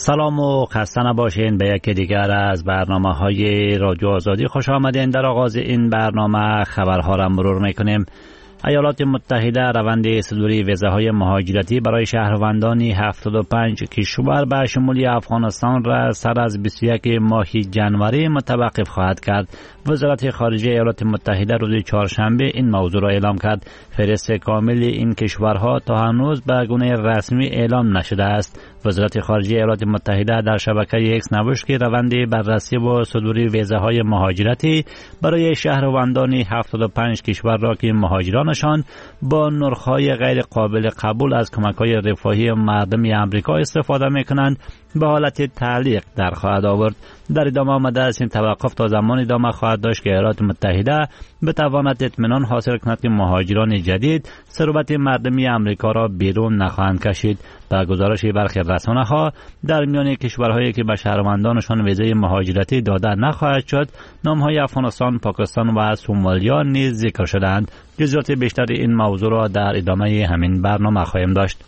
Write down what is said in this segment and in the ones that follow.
سلام و خسته نباشین. به یکی دیگر از برنامه‌های رادیو آزادی خوش آمدین. در آغاز این برنامه خبرها را مرور میکنیم. ایالات متحده روند صدوری ویزاهای مهاجرتی برای شهروندان 75 کشور به شمول افغانستان را سر از 21 ماه ژانویه متوقف خواهد کرد. وزارت خارجه ایالات متحده روز چهارشنبه این موضوع را اعلام کرد. فهرست کامل این کشورها تا هنوز به گونه رسمی اعلام نشده است. وزارت خارجه ایالات متحده در شبکه ایکس نوشت که روند بررسی و صدوری ویزاهای مهاجرتی برای شهروندان 75 کشور را که مهاجرانشان با نرخ‌های غیر قابل قبول از کمک‌های رفاهی مردم آمریکا استفاده می‌کنند به حالت تعلیق در خواهد آورد. در ادامه آمده است این توقف تا زمان ادامه خواهد داشت که ایالات متحده بتواند اطمینان حاصل کند که مهاجران جدید ثروت مردمی آمریکا را بیرون نخواهند کشید. با گزارش برخی رسانه‌ها در میان کشورهایی که به شهروندانشان ویزای مهاجرتی داده نخواهد شد، نام‌های افغانستان، پاکستان و سومالیا نیز ذکر شدند. جزئیات بیشتر این موضوع را در ادامه همین برنامه خواهیم داشت.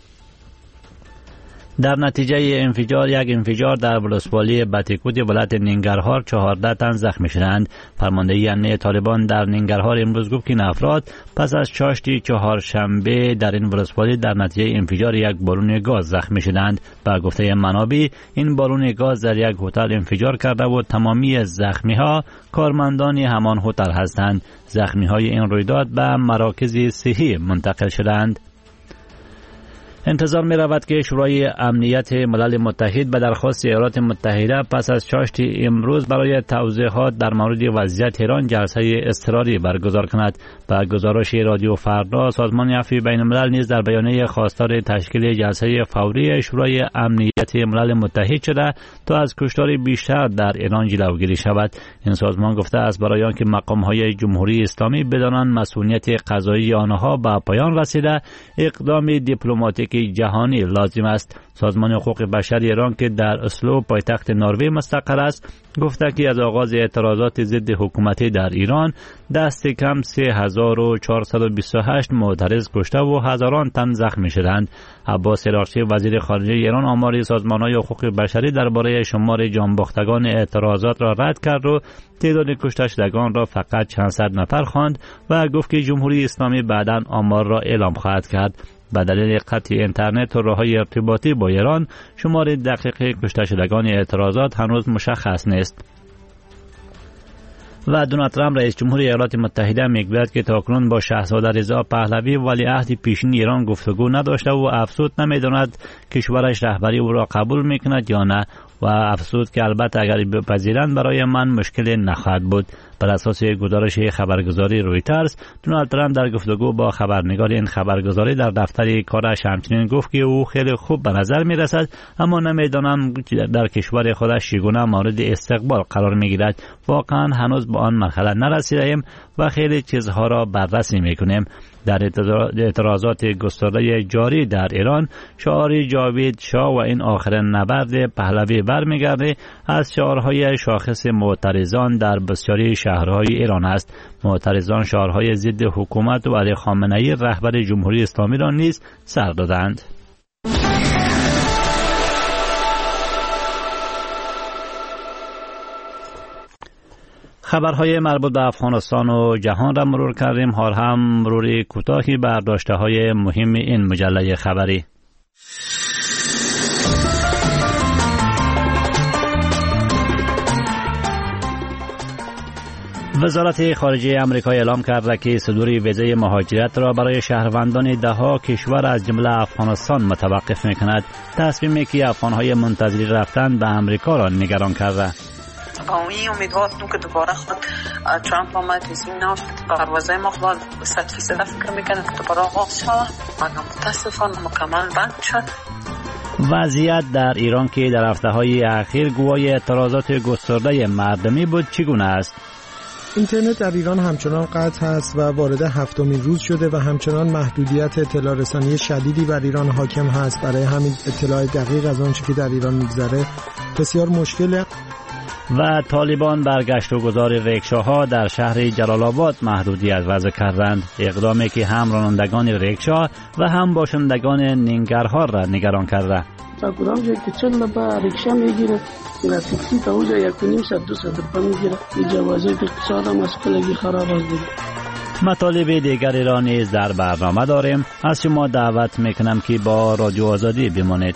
در نتیجه یک انفجار در ولسوالی باتیکوت ولایت ننگرهار 14 تن زخمی شدند. فرمانده امنیه طالبان در ننگرهار امروز گفت که این افراد پس از چاشت چهارشنبه در این ولسوالی در نتیجه انفجار یک بالون گاز زخمی شدند. با گفته منابع این بالون گاز در یک هتل انفجار کرده و تمامی زخمی ها کارمندان همان هتل هستند. زخمی های این رویداد به مراکز صحی منتقل شدند. انتظار می رود که شورای امنیت ملل متحد به درخواست ایالات متحده پس از چاشت امروز برای توضیحات در مورد وضعیت ایران جلسه اضطراری برگزار کند. با گزارش رادیو فردا، سازمان عفو بین الملل نیز در بیانیه خواستار تشکیل جلسه فوری شورای امنیت ملل متحد شده تا از کشتار بیشتر در ایران جلوگیری شود. این سازمان گفته است برای آنکه مقام‌های جمهوری اسلامی بدانند مسئولیت قضایی آنها به پایان رسیده، اقدام دیپلماتیک جهانی لازم است. سازمان حقوق بشر ایران که در اسلو پایتخت نروژ مستقر است گفته که از آغاز اعتراضات ضد حکومتی در ایران دست کم 3428 معترض کشته و هزاران تن زخمی شدند. عباس راشی وزیر خارجه ایران آمار سازمان‌های حقوق بشری درباره شمار جانباختگان اعتراضات را رد کرد و تعداد کشته شدگان را فقط چند صد نفر خواند و گفت که جمهوری اسلامی بعداً آمار را اعلام خواهد کرد. به دلیل قطع اینترنت و راه‌های ارتباطی با ایران شمار دقیق کشته شدگان اعتراضات هنوز مشخص نیست. و دونالد ترامپ رئیس جمهور ایالات متحده میگوید که تاکنون با شاهزاده رضا پهلوی ولیعهد پیشین ایران گفتگو نداشته و افسوس نمیداند کشورش رهبری او را قبول میکند یا نه و افسوس که البته اگر بپذیرند برای من مشکل نخواهد بود. بر اساس گزارش خبرگزاری رویترز، دونالد ترامپ در گفتگو با خبرنگار این خبرگزاری در دفتر کارش همچنین گفت که او خیلی خوب به نظر می رسد، اما نمیدانم در کشور خودش چگونه مورد استقبال قرار می گیرد. واقعا هنوز به آن مرحله نرسیدیم و خیلی چیزها را بررسی می کنیم. در اعتراضات گسترده جاری در ایران، شعار جاوید شاه و این آخرین نبرد پهلوی برمیگرده از شعارهای شاخص معترضان در بسیاری شهرهای ایران است. معترضان شعارهای ضد حکومت و علی خامنه‌ای رهبر جمهوری اسلامی را نیز سر دادند. خبرهای مربوط به افغانستان و جهان را مرور کردیم. حال هم مروری کوتاهی بر داشته‌های مهم این مجله خبری. وزارت خارجه آمریکا اعلام کرده که صدور ویزای مهاجرت را برای شهروندان ده‌ها کشور از جمله افغانستان متوقف می‌کند. تصمیمی که افغان‌های منتظر رفتن به آمریکا را نگران کرده. با این امیدوار هستم که دوباره خود ترامپ آمد تصمیم نشد پروازهای ما خود 100% فکر میکنه که دوباره آغاز شود، مگر متاسفانه مکمل بند شد. وضعیت در ایران که در هفته‌های اخیر گواه اعتراضات گسترده مردمی بود چگونه است؟ اینترنت در ایران همچنان قطع است و وارد هفتمین روز شده و همچنان محدودیت اطلاع رسانی شدیدی بر ایران حاکم هست. برای همین اطلاع دقیق از آنچه که در ایران میگذره بسیار مشکله. و طالبان برگشت و گذار ریکشاها در شهر جلال آباد محدودیت وضع کردند، اقدامی که هم رانندگان ریکشا و هم باشندگان ننگرهار را نگران کرده. تا کدام جایی که چند با ریکشا میگیره اینا تاکسی تا اونجا 1.5 200 روپیه میگیره. این جوازه اقتصاد هم از کلگی خراب است دیگه. مطالب دیگری را نیز در برنامه داریم. از شما دعوت میکنم که با رادیو آزادی بمانید.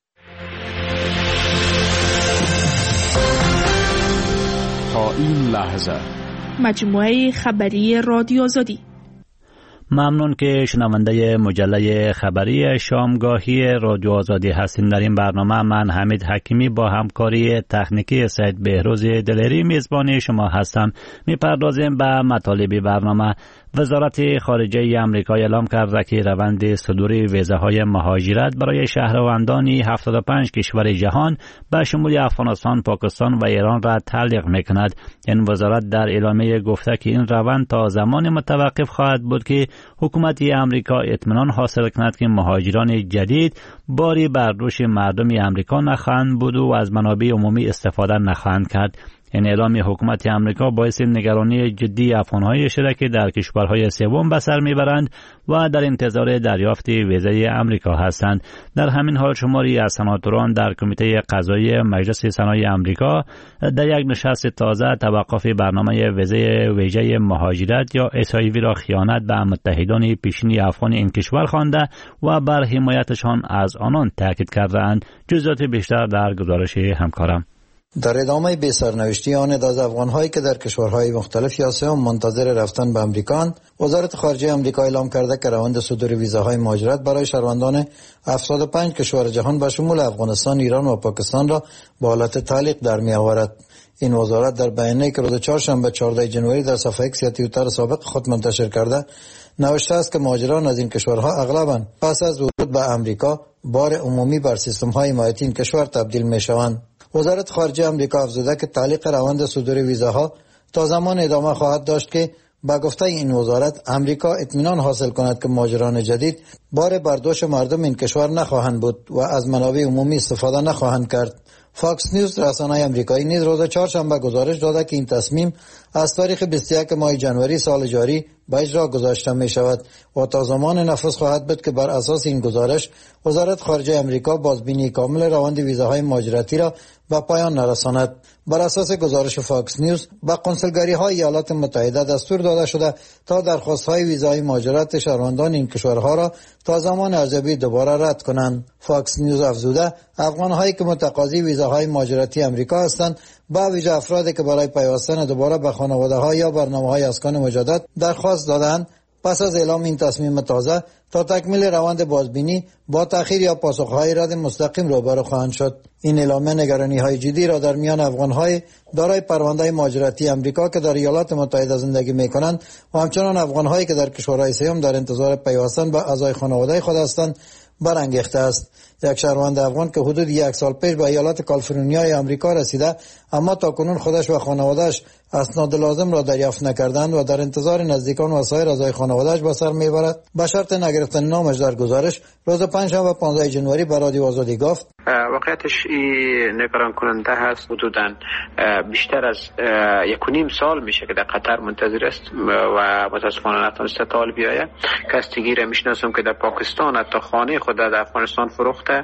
تا این لحظه مجموعه خبری رادیو آزادی. ممنون که شنونده مجله خبری شامگاهی رادیو آزادی هستین. در این برنامه من حمید حکیمی با همکاری تکنیکی سید بهروز دلیری میزبان شما هستم. میپردازیم به مطالب برنامه. وزارت خارجه آمریکا اعلام کرده که روند صدور ویزاهای مهاجرت برای شهروندان 75 کشور جهان به شمول افغانستان، پاکستان و ایران را تعلیق میکند. این وزارت در اعلامیه گفته که این روند تا زمان متوقف خواهد بود که حکومت آمریکا اطمینان حاصل کند که مهاجران جدید باری بر دوش مردم آمریکا نخواهند بود و از منابع عمومی استفاده نخواهند کرد. این اعلام حکومت آمریکا باعث نگرانی جدی افغان‌های شده در کشورهای سوم به سر میبرند و در انتظار دریافت ویزای آمریکا هستند. در همین حال شماری از سناتوران در کمیته قضایی مجلس سنای آمریکا در یک نشست تازه توقف برنامه ویزای مهاجرت یا SIV را خیانت به متحدان پیشین افغان این کشور خوانده و بر حمایتشان از آنان تاکید کردند. جزئیات بیشتر در گزارش همکارم. در ادامه به سرنوشتی آن از افغان‌هایی که در کشورهای مختلف آسیا منتظر رفتن به امریکا، وزارت خارجه آمریکا اعلام کرده که روند صدور ویزاهای مهاجرت برای شهروندان 75 کشور جهان به شمول افغانستان، ایران و پاکستان را به حالت تعلیق در می‌آورد. این وزارت در بیانیه‌ای که روز چهارشنبه 14 ژانویه در صفحه ایکس یا توییتر سابق خود منتشر کرده نوشته است که مهاجران از این کشورها اغلباً پس از ورود به امریکا بار عمومی بر سیستم‌های حمایتی این کشور تبدیل می‌شوند. وزارت خارجه آمریکا افزوده که تعلیق روند صدور ویزاها تا زمان ادامه خواهد داشت که با گفته این وزارت امریکا اطمینان حاصل کند که مهاجران جدید بار بر دوش مردم این کشور نخواهند بود و از منابع عمومی استفاده نخواهند کرد. فاکس نیوز رسانه آمریکایی نیز روز چهارشنبه گزارش داده که این تصمیم از تاریخ 21 ماه ژانویه سال جاری به اجرا گذاشته می شود و تا زمان نفذ خواهد بود که بر اساس این گزارش وزارت خارجه آمریکا بازبینی کامل روند ویزاهای مهاجرتی را به پایان نرساند. بر اساس گزارش فاکس نیوز به کنسولگری‌های ایالات متحده دستور داده شده تا درخواست‌های ویزای مهاجرت شهروندان این کشورها را تا زمان ارزیابی دوباره رد کنند. فاکس نیوز افزوده افغان‌هایی که متقاضی ویزاهای مهاجرتی آمریکا هستند با ویژه افرادی که برای پیوستن دوباره به خانواده‌ها یا برنامه‌های اسکان مجدد درخواست دادند پس از اعلام این تصمیم تازه تا تکمیل روند بازبینی با تأخیر یا پاسخهای رد مستقیم روبرو خواهند شد. این اعلامیه نگرانی‌های جدی را در میان افغان‌های دارای پرونده مهاجرتی آمریکا که در ایالات متحده زندگی می‌کنند و همچنان افغان‌هایی که در کشورهای سوم در انتظار پیوستن به اعضای خانواده خود هستند برانگیخته است. یک شهروند افغان که حدود یک سال پیش به ایالات کالیفرنیای آمریکا رسیده اما تاکنون خودش و خانواده‌اش اسناد لازم را دریافت نکردند و در انتظار نزدیکان و سایر اعضای خانواده‌اش به سر میبرد، به شرط نگرفتن نامش در گزارش روز پنجشنبه 15 ژانویه به رادیو آزادی گفت واقعیتش این نگران کننده هست. حدوداً بیشتر از 1.5 سال میشه که در قطر منتظر است و متاسفانه نتونسته طالب بیاید. کسی را میشناسم که در پاکستان حتی خانه خود در افغانستان فروخته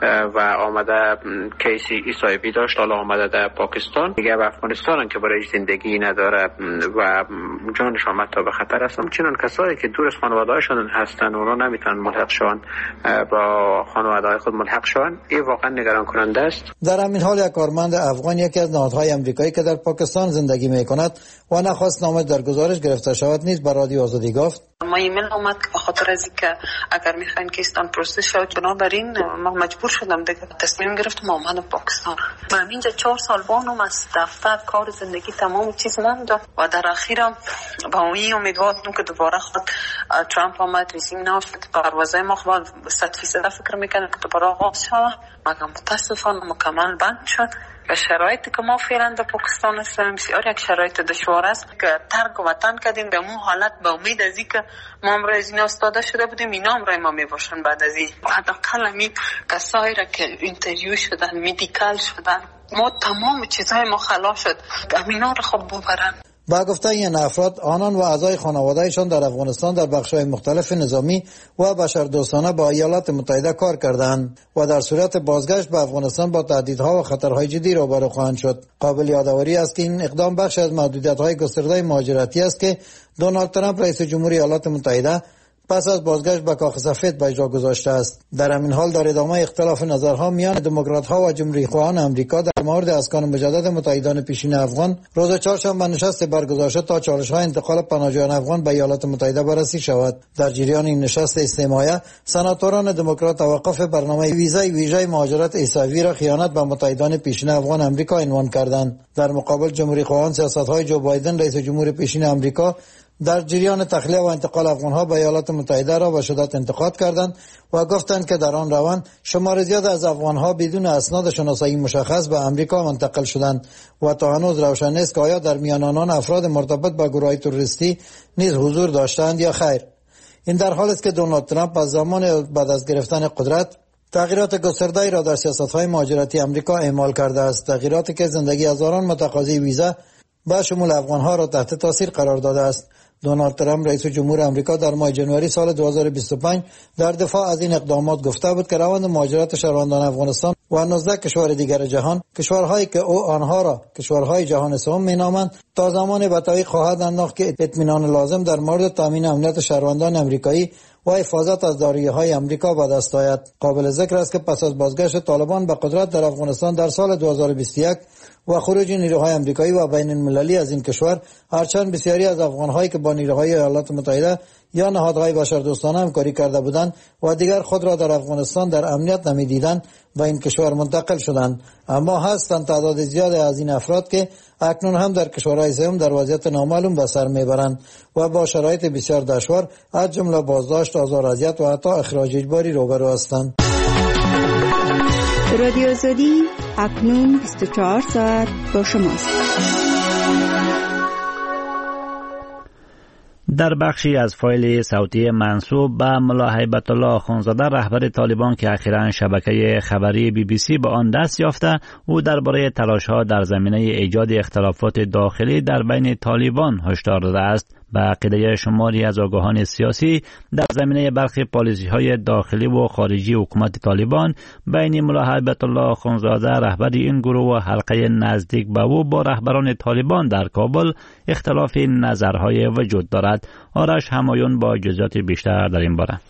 و آمده کیسی ایسایبی داشت، حالا آمده در پاکستان دیگه و افغانستان که برای زندگی نداره و جانشان حتی به خطر هستن. چنان کسایی که دور از خانواده‌هاشون هستن اونا نمیتونن ملحق شون با خانواده‌های خود ملحق شون. این واقعا نگران کننده است. در همین حال یک کارمند افغان یکی از نهادهای آمریکایی که در پاکستان زندگی میکند و نخواست نامش در گزارش گرفته شود نیز به رادیو آزادی گفت ما ایمیل اومد که بخاطر از اینکه اگر میخواین که استان پروسس شود بنابراین ما مجبور شدم دیگه تصمیم گرفتم اومدم پاکستان. من اینجا 4 سال بانم از دفتر کار زندگی تمام چیز ماند و در اخیرم با این امیدوار بودم که دوباره خود ترامپ آمد رژیم نافت پروازهای ما خود 100% فکر میکنم که دوباره آغاز شود مگر متاسفانه مکمل بند شد و شرایطی که ما فعلا در پاکستان هستیم بسیار یک شرایط دشوار است که ترک وطن کردیم به اون حالت به امید از اینکه ما هم از این استاده شده بودیم اینا هم رای ما میباشن بعد از این حداقل همین کسایی را که اینترویو شدن مدیکال شدن ما تمام چیزهای ما خلاص شد همینا رو خب ببرن. با گفته این افراد، آنان و اعضای خانواده‌شان در افغانستان در بخش‌های مختلف نظامی و بشردوستانه با ایالات متحده کار کردند و در صورت بازگشت به افغانستان با تهدیدها و خطرهای جدی روبرو خواهند شد. قابل یادآوری است که این اقدام بخش از محدودیت‌های گسترده مهاجرتی است که دونالد ترامپ رئیس جمهوری ایالات متحده پس از بازگشت به کاخ سفید به اجرا گذاشته است. در همین حال در ادامه اختلاف نظرها میان دموکرات‌ها و جمهوری‌خواهان آمریکا در مورد اسکان مجدد متحدان پیشین افغان روز چهارشنبه نشست برگزار شد تا چالش‌های انتقال پناهجویان افغان به ایالات متحده بررسی شود. در جریان این نشست استماعی، سناتوران دموکرات توقف برنامه ویزای ویژه مهاجرت عیسوی را خیانت به متحدان پیشین افغان آمریکا عنوان کردند. در مقابل جمهوری‌خواهان سیاست‌های جو بایدن رئیس جمهور پیشین آمریکا در جریان تخلیه و انتقال افغان‌ها به ایالات متحده را به شدت انتقاد کردند و گفتند که در آن روند شمار زیاد از افغان‌ها بدون اسناد شناسایی مشخص به آمریکا منتقل شدند و تا هنوز روشن نیست که آیا در میان آنان افراد مرتبط با گروه‌های تروریستی نیز حضور داشتند یا خیر. این در حالی است که دونالد ترامپ از زمان بعد از گرفتن قدرت تغییرات گسترده‌ای را در سیاست‌های مهاجرتی آمریکا اعمال کرده است، تغییراتی که زندگی هزاران متقاضی ویزا با شمول افغان‌ها را تحت تاثیر قرار داده است. دونالد ترامپ رئیس جمهور آمریکا در ماه ژانویه سال 2025 در دفاع از این اقدامات گفته بود که روند مهاجرت شهروندان افغانستان و 19 کشور دیگر جهان، کشورهایی که او آنها را کشورهای جهان سوم می‌نامند، تا زمانی به تعویق خواهد انداخت که اطمینان لازم در مورد تامین امنیت شهروندان آمریکایی و حفاظت از دارایی‌های آمریکا به دست آید. قابل ذکر است که پس از بازگشت طالبان به قدرت در افغانستان در سال 2021 و خروج نیروهای آمریکایی و بین المللی از این کشور، هرچند بسیاری از افغان‌هایی که با نیروهای ایالات متحده یا نهادهای بشردوستانه همکاری کرده بودند و دیگر خود را در افغانستان در امنیت نمی‌دیدند و این کشور منتقل شدند، اما هستند تعداد زیادی از این افراد که اکنون هم در کشورهای سوم در وضعیت نامعلوم به سر میبرند و با شرایط بسیار دشوار از جمله بازداشت، آزار، اذیت و حتی اخراج اجباری روبرو هستند. رادیو آزادی اکنون 24 ساعت با شماست. در بخشی از فایل صوتی منسوب به ملا هیبت الله اخوندزاده رهبر طالبان که اخیراً شبکه خبری BBC به آن دست یافته، او درباره تلاش‌ها در زمینه ایجاد اختلافات داخلی در بین طالبان هشدار داده است. به عقیده شماری از آگاهان سیاسی در زمینه برخی پالیسی‌های داخلی و خارجی حکومت طالبان بین ملا هیبت الله اخوندزاده رهبر این گروه و حلقه نزدیک به او با رهبران طالبان در کابل اختلاف نظرهای وجود دارد. آرش همایون با جزئیات بیشتر در این باره.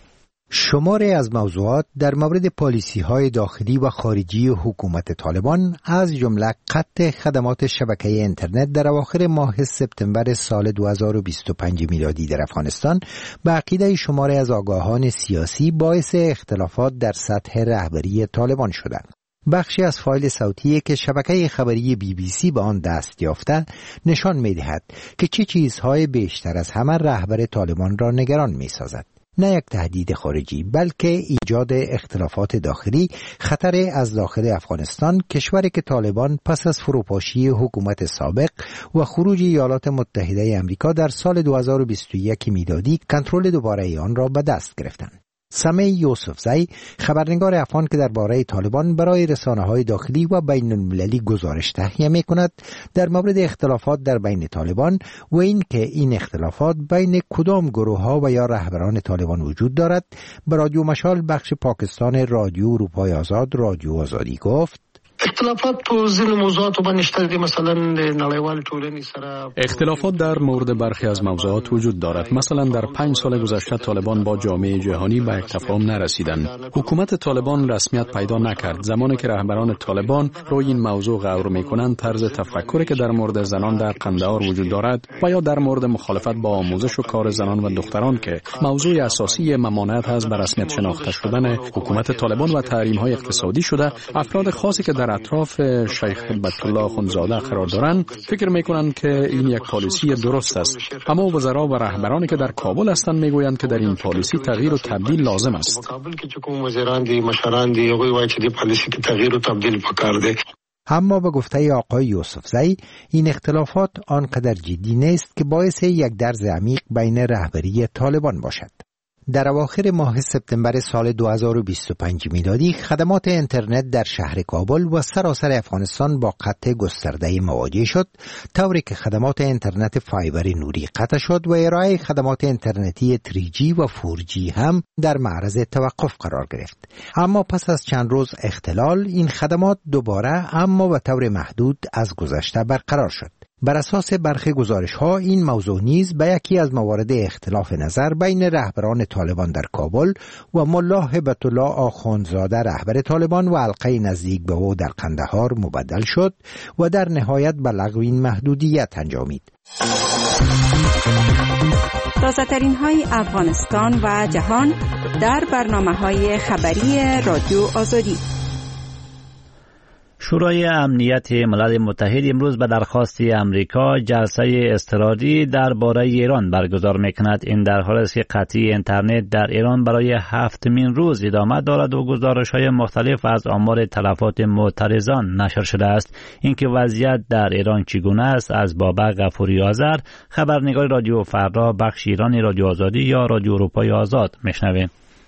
شماری از موضوعات در مورد پالیسی‌های داخلی و خارجی حکومت طالبان از جمله قطع خدمات شبکه اینترنت در اواخر ماه سپتامبر سال 2025 میلادی در افغانستان به عقیده شماری از آگاهان سیاسی باعث اختلافات در سطح رهبری طالبان شدند. بخشی از فایل صوتی که شبکه خبری BBC به آن دست یافته نشان می‌دهد که چه چیزهای بیشتر از همه رهبر طالبان را نگران می‌سازد. نه یک تهدید خارجی بلکه ایجاد اختلافات داخلی، خطر از داخل افغانستان، کشوری که طالبان پس از فروپاشی حکومت سابق و خروج ایالات متحده آمریکا در سال 2021 میلادی کنترل دوباره آن را به دست گرفتند. سمیع یوسفزی خبرنگار افغان که درباره طالبان برای رسانه‌های داخلی و بین المللی گزارش تهیه می‌کند، در مورد اختلافات در بین طالبان و این که این اختلافات بین کدام گروه‌ها و یا رهبران طالبان وجود دارد، به رادیو مشال بخش پاکستان رادیو اروپای آزاد رادیو آزادی گفت: اختلافات په ځینو موضوعاتو باندې شته دي، مثلا د نړیوال ټولنې سره اختلافات در مورد برخی از موضوعات وجود دارد. مثلا در 5 سال گذشته طالبان با جامعه جهانی به یک تفاهم نرسیدند. حکومت طالبان رسمیت پیدا نکرد. زمانی که رهبران طالبان روی این موضوع غور میکنند، طرز تفکری که در مورد زنان در قندهار وجود دارد و یا در مورد مخالفت با آموزش و کار زنان و دختران که موضوع اساسی ممانعت از به رسمیت شناخته شدن حکومت طالبان و تحریم‌های اقتصادی شده، افراد خاصی که در اطراف شیخ هیبت الله اخوندزاده قرار دارند فکر میکنند که این یک پالیسی درست است، اما وزرا و رهبرانی که در کابل هستند میگویند که در این پالیسی تغییر و تبدیل لازم است. اما به گفته آقای یوسفزی این اختلافات آنقدر جدی نیست که باعث یک درز عمیق بین رهبری طالبان باشد. در اواخر ماه سپتامبر سال 2025 میلادی خدمات اینترنت در شهر کابل و سراسر افغانستان با قطع گسترده مواجه شد، طوری که خدمات اینترنت فایبر نوری قطع شد و ارائه خدمات اینترنتی 3G و 4G هم در معرض توقف قرار گرفت. اما پس از چند روز اختلال این خدمات دوباره اما به طور محدود از گذشته برقرار شد. بر اساس برخی گزارش‌ها این موضوع نیز به یکی از موارد اختلاف نظر بین رهبران طالبان در کابل و ملا هبت الله آخوندزاده رهبر طالبان و حلقه نزدیک به او در قندهار مبدل شد و در نهایت به لغو این محدودیت انجامید. تازه‌ترین های افغانستان و جهان در برنامه‌های خبری رادیو آزادی. شورای امنیت ملل متحد امروز به درخواست امریکا جلسه اضطراری درباره ایران برگزار میکند. این در حالی است که قطعی اینترنت در ایران برای 7مین روز ادامه دارد و گزارش‌های مختلف از آمار تلفات معترضان نشر شده است. اینکه وضعیت در ایران چگونه است از بابک غفوری آذر، خبرنگار رادیو فردا بخش ایرانی رادیو آزادی یا رادیو اروپای آزاد میشنویم.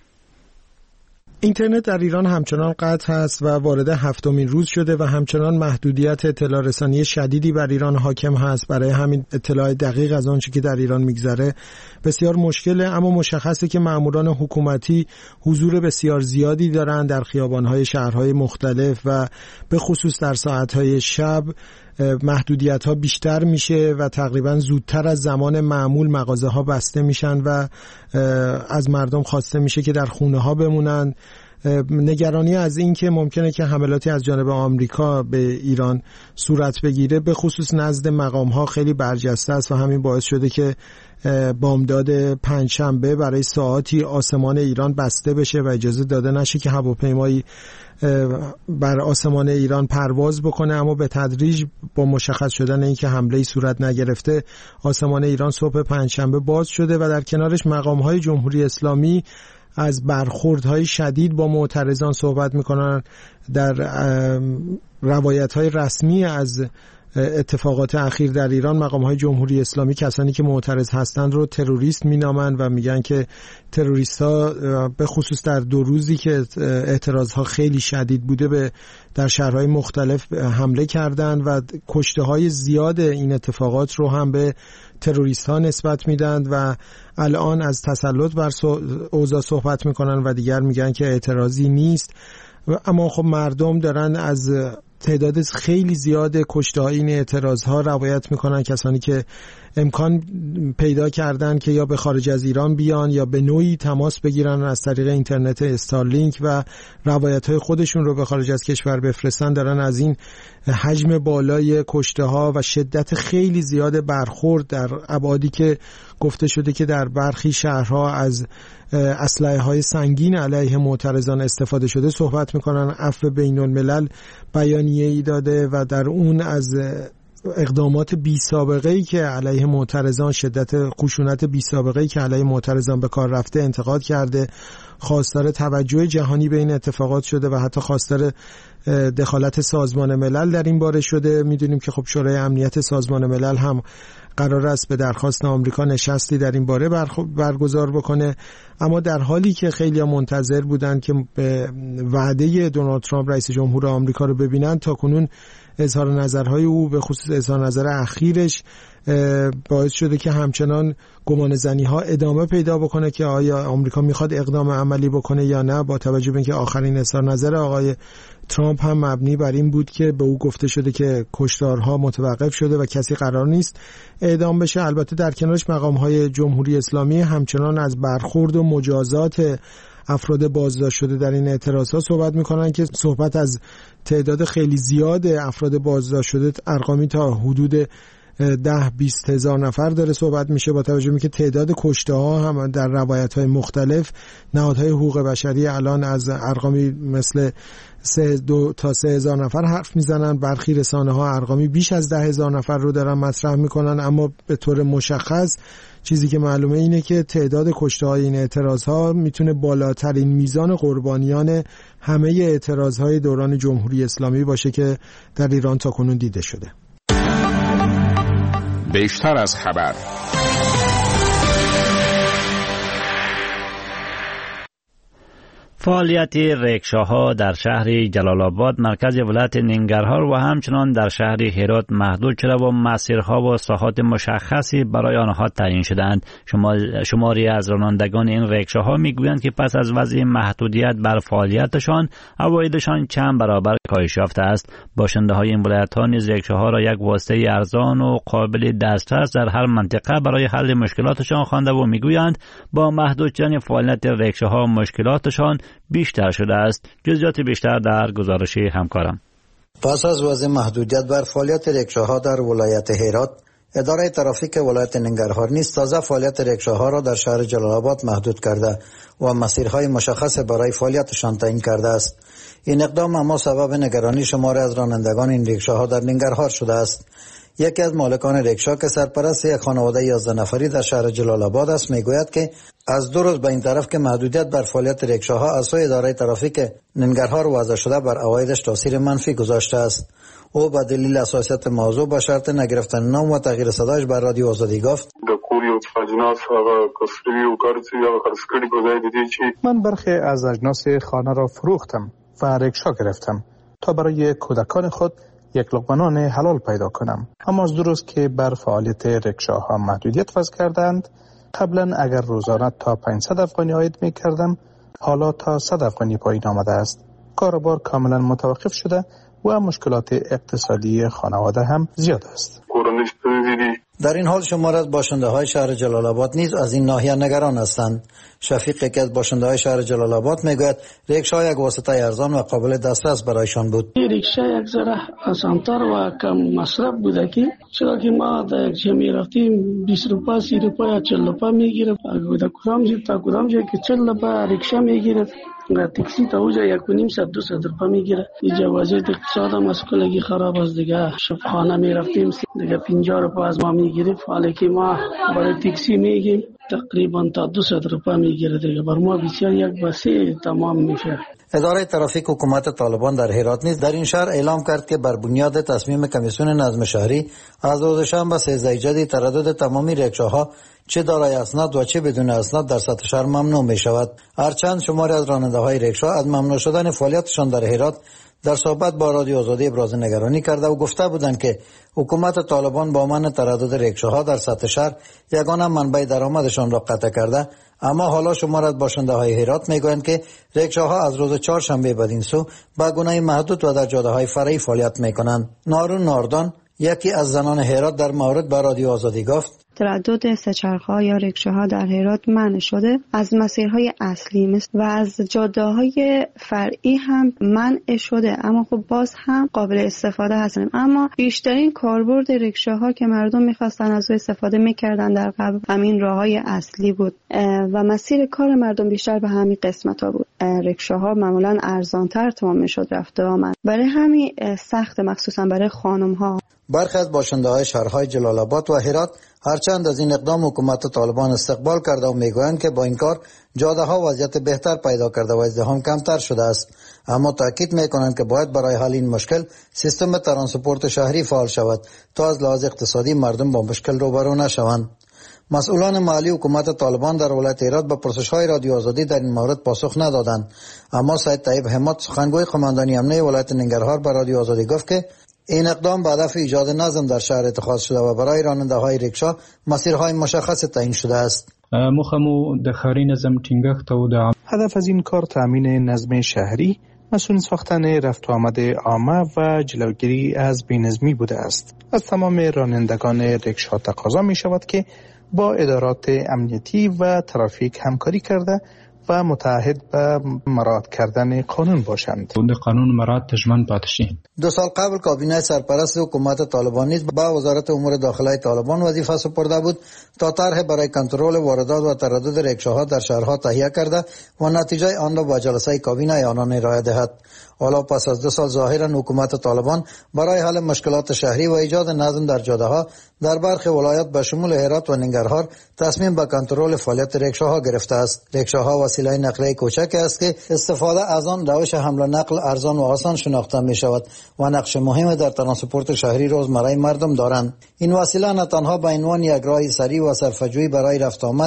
اینترنت در ایران همچنان قطع است و وارد 7مین روز شده و همچنان محدودیت اطلاع رسانی شدیدی بر ایران حاکم هست. برای همین اطلاع دقیق از آنچه که در ایران میگذره بسیار مشکله، اما مشخصه که ماموران حکومتی حضور بسیار زیادی دارند در خیابان‌های شهرهای مختلف و به خصوص در ساعت‌های شب محدودیت‌ها بیشتر میشه و تقریبا زودتر از زمان معمول مغازه‌ها بسته میشن و از مردم خواسته میشه که در خونه‌ها بمونن. نگرانی از این که ممکنه که حملاتی از جانب آمریکا به ایران صورت بگیره به خصوص نزد مقام‌ها خیلی برجسته است و همین باعث شده که بامداد پنجشنبه برای ساعاتی آسمان ایران بسته بشه و اجازه داده نشه که هواپیمایی بر آسمان ایران پرواز بکنه. اما به تدریج با مشخص شدن اینکه حمله‌ای صورت نگرفته آسمان ایران صبح پنجشنبه باز شده و در کنارش مقام‌های جمهوری اسلامی از برخوردهای شدید با معترضان صحبت میکنن. در روایت‌های رسمی از اتفاقات اخیر در ایران مقام‌های جمهوری اسلامی کسانی که معترض هستند رو تروریست مینامند و میگن که تروریست‌ها به خصوص در 2 روزی که اعتراض‌ها خیلی شدید بوده در شهرهای مختلف حمله کردند و کشته‌های زیاد این اتفاقات رو هم به تروریست‌ها نسبت میدن و الان از تسلط بر اوضاع صحبت میکنن و دیگر میگن که اعتراضی نیست. اما خب مردم دارن از تعداد خیلی زیاد کشته‌های این اعتراض‌ها روایت میکنن، کسانی که امکان پیدا کردن که یا به خارج از ایران بیان یا به نوعی تماس بگیرن از طریق اینترنت استارلینک و روایت‌های خودشون رو به خارج از کشور بفرستن، دارن از این حجم بالای کشته‌ها و شدت خیلی زیاد برخورد در ابعادی که گفته شده که در برخی شهرها از اسلحه‌های سنگین علیه معترضان استفاده شده صحبت میکنن. عفو بین‌الملل بیانیه‌ای داده و در اون از اقدامات بی سابقه‌ای که علیه معترضان، شدت خشونت بی سابقه‌ای که علیه معترضان به کار رفته انتقاد کرده. خواستار توجه جهانی به این اتفاقات شده و حتی خواستار دخالت سازمان ملل در این باره شده. میدونیم که خب شورای امنیت سازمان ملل هم قرار است به درخواست آمریکا نشستی در این باره برگزار بکنه. اما در حالی که خیلی منتظر بودند که به وعده دونالد ترامپ رئیس جمهور آمریکا رو ببینن، تا کنون اظهار نظرهای او به خصوص اظهار نظر اخیرش باعث شده که همچنان گمان زنی ها ادامه پیدا بکنه که آیا آمریکا میخواد اقدام عملی بکنه یا نه، با توجه به اینکه آخرین اظهار نظر آقای ترامپ هم مبنی بر این بود که به او گفته شده که کشتارها متوقف شده و کسی قرار نیست اعدام بشه. البته در کنارش مقام‌های جمهوری اسلامی همچنان از برخورد و مجازات افراد بازداشت شده در این اعتراضات صحبت میکنن که صحبت از تعداد خیلی زیاد افراد بازداشت شده، ارقامی تا حدود 10-20 هزار نفر داره صحبت میشه، با توجه به که تعداد کشته ها هم در روایت های مختلف نهادهای حقوق بشری الان از ارقامی مثل 2 تا 3 هزار نفر حرف میزنن. برخی رسانه ها ارقامی بیش از 10 هزار نفر رو دارن مطرح میکنن. اما به طور مشخص چیزی که معلومه اینه که تعداد کشته های این اعتراض ها میتونه بالاترین میزان قربانیان همه اعتراض های دوران جمهوری اسلامی باشه که در ایران تاکنون دیده شده. بیشتر از خبر فعالیت ریکشاها در شهر جلال آباد مرکز ولایت ننگرهار و همچنان در شهر هرات محدود شده و مسیرها و ساحات مشخصی برای آنها تعیین شدند. شماری از رانندگان این ریکشاها میگویند که پس از وضع محدودیت بر فعالیتشان عوایدشان چند برابر کاهش یافته است. باشنده های این ولایت ها نیز ریکشاها را یک واسطه ارزان و قابل دسترس در هر منطقه برای حل مشکلاتشان خوانده و میگویند با محدود شدن فعالیت ریکشاها مشکلاتشان بیشتر شده است. جزئیات بیشتر در گزارش همکارم. پس از وضع محدودیت بر فعالیت ریکشاها در ولایت هرات، اداره ترافیک ولایت ننگرهار نیز تازه فعالیت ریکشاها را در شهر جلال آباد محدود کرده و مسیرهای مشخص برای فعالیتشان تعیین کرده است. این اقدام اما سبب نگرانی شماری از رانندگان این ریکشاها در ننگرهار شده است. یکی از مالکان ریکشا که سرپرست یک خانواده 11 نفری در شهر جلال آباد است میگوید که از 2 روز به این طرف که محدودیت بر فعالیت ریکشاها از سوی اداره ترافیک ننگرهار وضع شده بر عوایدش تاثیر منفی گذاشته است. او به دلیل حساسیت موضوع با شرط نگرفتن نام و تغییر صدایش بر رادیو آزادی گفت: من برخی از اجناس خانه را فروختم و ریکشا گرفتم تا برای کودکان خود یک لقمه نان حلال پیدا کنم. اما از 2 روز که بر فعالیت ریکشاها محدودیت وضع کردند، قبلا اگر روزانه تا 500 افغانی عاید می کردم، حالا تا 100 افغانی پایین آمده است. کاروبار کاملا متوقف شده و مشکلات اقتصادی خانواده هم زیاد است. در این حال شمار از باشنده های شهر جلال آباد نیز از این ناحیه نگران هستند. شفیق که از باشنده های شهر جلال آباد میگوید ریکشا یک واسطه ارزان و قابل دسترس برایشان بود. ریکشا یک ذره آسان‌تر و کم مصرف بوده که چرا که ما در یک جمعی رفتیم 20 روپا 30 روپا یا 40 روپا میگیره، تا کدام جایی که 40 روپا ریکشا میگیره، تاکسی تا اوجا 1.5 روپا میگیره. اینجا وضعیت اقتصاد هم از کلگی خراب است دیگه. شبخانه میرفتیم دیگه 50 روپا از ما میگیره، حالا که ما برای تاکسی میگیم تقریبا تا 200 روپا میگیره دیگه. بر ما بسیار یک بسیار تمام میشه. اداره ترافیک حکومت طالبان در هرات نیز در این شهر اعلام کرد که بر بنیاد تصمیم کمیسیون نظم شهری از روز شنبه 13 جدی تردد تمامی ریکشاها چه دارای اسناد و چه بدون اسناد در سطح شهر ممنوع می شود. هرچند شماری از راننده های ریکشا از ممنوع شدن فعالیتشان در هرات در صحبت با رادیو آزادی ابراز نگرانی کرده و گفته بودند که حکومت طالبان با منع تردد ریکشاها در سطح شهر یگانه منبع درآمدشان را قطع کرده. اما حالا شمار از باشنده های هرات میگویند که ریکشاها از روز چهارشنبه بدین سو به گونه محدود و در جاده های فرعی فعالیت میکنند. نارون ناردان یکی از زنان هرات در مورد به رادیو آزادی گفت: تردد سه‌چرخه‌ها یا ریکشاها در هرات منع شده، از مسیرهای اصلی و از جاده‌های فرعی هم منع شده، اما خب باز هم قابل استفاده هستند. اما بیشترین کاربرد ریکشاها که مردم می‌خواستن از او استفاده می‌کردن در قبل همین راه‌های اصلی بود و مسیر کار مردم بیشتر به همین قسمت‌ها بود. ریکشاها معمولاً ارزان‌تر تمام می‌شد رفت و آمد، برای همین سخت مخصوصاً برای خانم‌ها. برخی از باشنده‌های شهرهای جلال آباد و هرات هرچند از این اقدام حکومت طالبان استقبال کرده و میگویند که با این کار جاده‌ها وضعیت بهتر پیدا کرده و ازدحام کمتر شده است، اما تاکید میکنند که باید برای حل این مشکل سیستم ترانسپورت شهری فعال شود تا از لحاظ اقتصادی مردم با مشکل روبرو نشوند. مسئولان محلی حکومت طالبان در ولایت هرات به پرسش‌های رادیو آزادی در این مورد پاسخ ندادند، اما سید طیب همت سخنگوی قماندانی امنیه ولایت ننگرهار به رادیو آزادی گفت که این اقدام به هدف ایجاد نظم در شهر اتخاذ شده و برای راننده‌های ریکشا مسیرهای مشخص تعیین شده است. مخمو د ښاري نظم ټینګښت او د هدف از این کار تامین نظم شهری، مسئول ساختن رفت و آمد عامه و جلوگیری از بی‌نظمی بوده است. از تمام رانندگان ریکشا تقاضا می شود که با ادارات امنیتی و ترافیک همکاری کرده و متعهد به مراعات کردن قانون باشند. د قانون مراعات ژوند پاتې شي. 2 سال قبل کابینه سرپرست حکومت طالبان نیز به وزارت امور داخله طالبان وظیفه سپرده بود تا طرح برای کنترل واردات و تردد ریکشاها در شهرها تهیه کرده و نتیجه آن را با جلسه کابینه آنان ارائه دهد. حالا پس از 2 سال ظاهرا حکومت طالبان برای حل مشکلات شهری و ایجاد نظم در جاده‌ها در برخی ولایات به شمول هرات و ننگرهار تصمیم به کنترل فعالیت ریکشاها گرفته است. ریکشاها وسیله نقلیه کوچک است که استفاده از آن روش حمل و نقل ارزان و آسان شناخته می شود و نقش مهم در ترانسپورت شهری روزمره مردم دارند. این وسیله نه تنها به عنوان یک راه سریع و صرفه‌جویی برای رفت آمد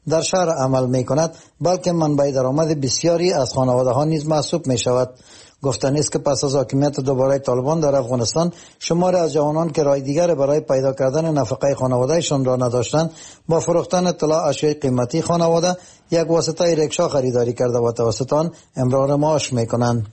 در شهر عمل می کند، بلکه منبع درآمد بسیاری از خانواده ها نیز محسوب می شود. گفتن است که پس از حاکمیت دوباره طالبان در افغانستان، شمار از جوانان که راه دیگر برای پیدا کردن نفقه خانوادهشان را نداشتند، با فروختن طلا اشیاء قیمتی خانواده یک واسطه رکشا خریداری کرده و توسط آن امرار معاش می کنند.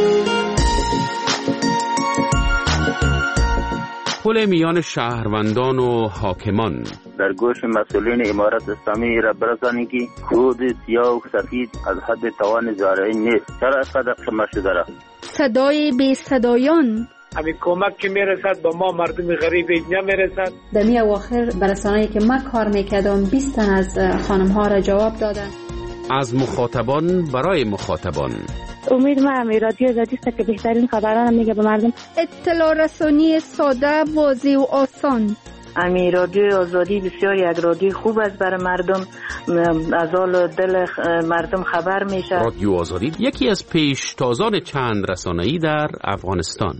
پل میان شهروندان و حاکمان در گوش مسئولین امارت اسلامی را برسانید که سود سیاه و سفید از حد توان زارعین نیست. چرا اینقدر قیمت شده را؟ صدای بی صدایان، همین کمک که میرسد با ما مردم غریب اینجا میرسد. در می اواخر برسانه‌ای که ما کار میکردم 20 تن از خانم ها را جواب دادن. از مخاطبان برای مخاطبان. امید ما همی رادیو آزادی است که بهترین خبران میگه به مردم. اطلاع رسانی ساده، واضح و آسان. امی رادیو آزادی بسیار یک رادیو خوب است برای مردم، از حال دل مردم خبر میشه. رادیو آزادی یکی از پیشتازان چند رسانه‌ای در افغانستان.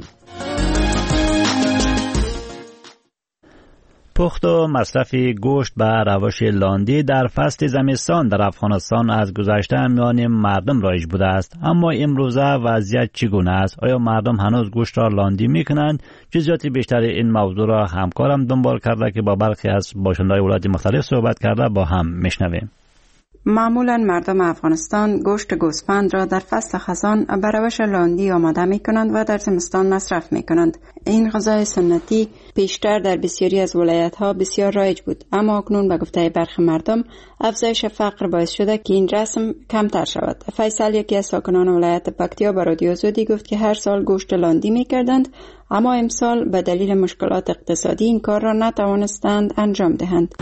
پخت و مصرف گوشت به روش لاندی در فصل زمستان در افغانستان از گذشته میان مردم رایج بوده است. اما امروزه وضعیت چگونه است؟ آیا مردم هنوز گوشت را لاندی میکنند؟ جزئیات بیشتر این موضوع را همکارم دنبال کرده که با برخی از باشنده‌های ولایات مختلف صحبت کرده، با هم میشنویم. معمولا مردم افغانستان گوشت گوسفند را در فصل خزان به روش لاندی آماده می کنند و در زمستان مصرف می کنند. این غذای سنتی پیشتر در بسیاری از ولایت ها بسیار رایج بود، اما اکنون به گفته برخی مردم افزایش فقر باعث شده که این رسم کمتر شود. فیصل، یکی از ساکنان ولایت پکتیا، به رادیو آزادی گفت که هر سال گوشت لاندی می کردند، اما امسال به دلیل مشکلات اقتصادی این کار را نتوانستند انجام دهند.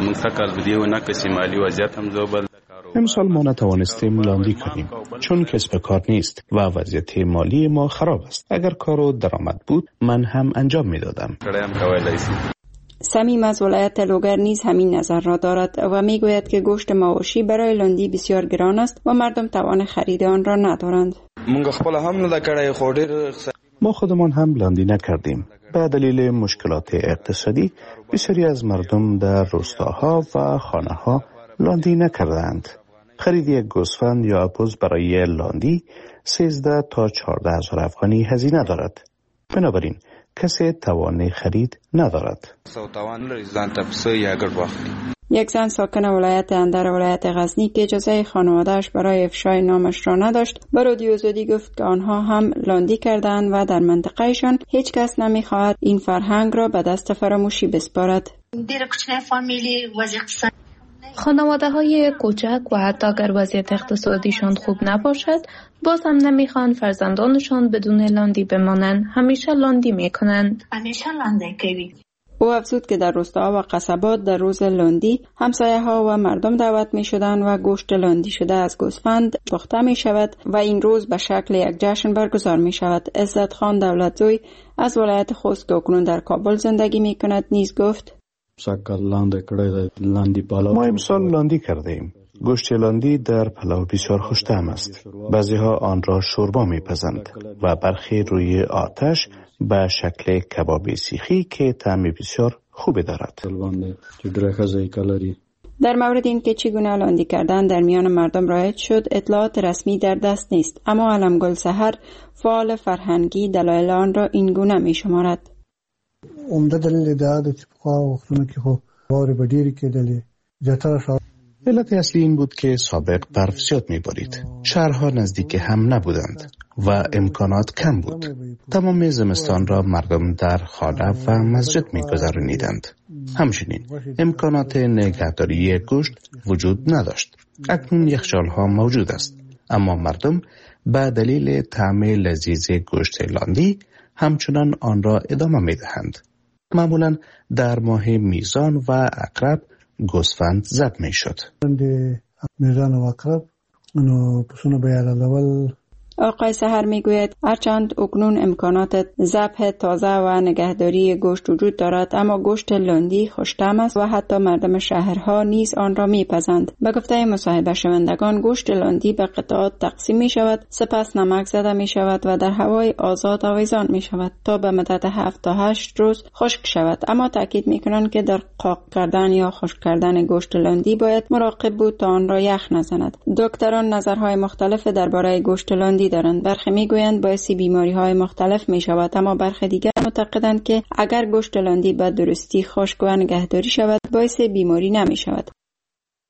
امسال ما نتوانستیم لاندی کنیم چون کسب کار نیست و وضعیت مالی ما خراب است. اگر کار و درآمد بود من هم انجام میدادم. سمیم از ولایت لوگر نیز همین نظر را دارد و میگوید که گوشت مواشی برای لاندی بسیار گران است و مردم توان خرید آن را ندارند. ما خودمان هم لاندی نکردیم. به دلیل مشکلات اقتصادی بسیاری از مردم در روستاها و خانه‌ها لاندی نکردند. خرید یک گوسفند یا بز برای لاندی 13 تا 14 هزار افغانی هزینه دارد. بنابراین کسی توان خرید ندارد. یک زن ساکن ولایت اندر ولایت غزنی که اجازه خانواده‌اش برای افشای نامش را نداشت، به رادیو آزادی گفت که آنها هم لاندی کردند و در منطقهشان هیچ کس نمی‌خواهد این فرهنگ را به دست فراموشی بسپارد. خانواده‌های کوچک و حتی اگر وضعیت اقتصادیشان خوب نباشد، باز هم نمیخوان فرزندانشان بدون لاندی بمانند. همیشه لاندی میکنند. او افزود که در روستاها و قصبات در روز لاندی همسایه‌ها و مردم دعوت می‌شدند و گوشت لاندی شده از گوسفند پخته می‌شود و این روز به شکل یک جشن برگزار می‌شود. عزت خان دولتزوی از ولایت خوست که اکنون در کابل زندگی می‌کند نیز گفت: ما امسال لاندی کردیم. گوشت لاندی در پلاو بسیار خوش‌طعم است. بعضی‌ها آن را شوربا می‌پزند و برخی روی آتش به شکل کباب سیخی که طعم بسیار خوب دارد. در مورد این که چگونه لاندی کردن در میان مردم رایج شد اطلاعات رسمی در دست نیست، اما علمگل سحر فعال فرهنگی دلایل آن را این گونه می‌شمارد. عمده دلیل دا د پخوا وختونو کې خو واورې به ډېرې کېدلې. زیاتره علت اصلی این بود که سابق برف زیاد می‌بارید. شهرها نزدیک هم نبودند و امکانات کم بود. تمام زمستان را مردم در خانه و مسجد می‌گذرانیدند. همچنین امکانات نگهداری گوشت وجود نداشت. اکنون یخچال‌ها موجود است، اما مردم به دلیل طعم لذیذ گوشت لاندی همچنان آن را ادامه می‌دهند. معمولاً در ماه میزان و عقرب گوسفند ذبح می‌شد. میزان و عقرب نو پسونه به حلالول آقای سحر میگوید هرچند اکنون امکانات ذبح تازه و نگهداری گوشت وجود دارد، اما گوشت لندی خوش‌طعم است و حتی مردم شهرها نیز آن را میپسند. به گفته مصاحبه شوندگان، گوشت لندی به قطعات تقسیم می شود، سپس نمک زده می شود و در هوای آزاد آویزان می شود تا به مدت 7 تا 8 روز خشک شود. اما تاکید می کنند که در قاق کردن یا خشک کردن گوشت لندی باید مراقب بود تا آن را یخ نزند. دکتران نظرهای مختلف درباره گوشت لندی دارند. برخی میگویند باعث بیماری‌های مختلف می‌شود، اما برخی دیگر معتقدند که اگر گوشت لندی به درستی خشک و نگهداری شود باعث بیماری نمی‌شود.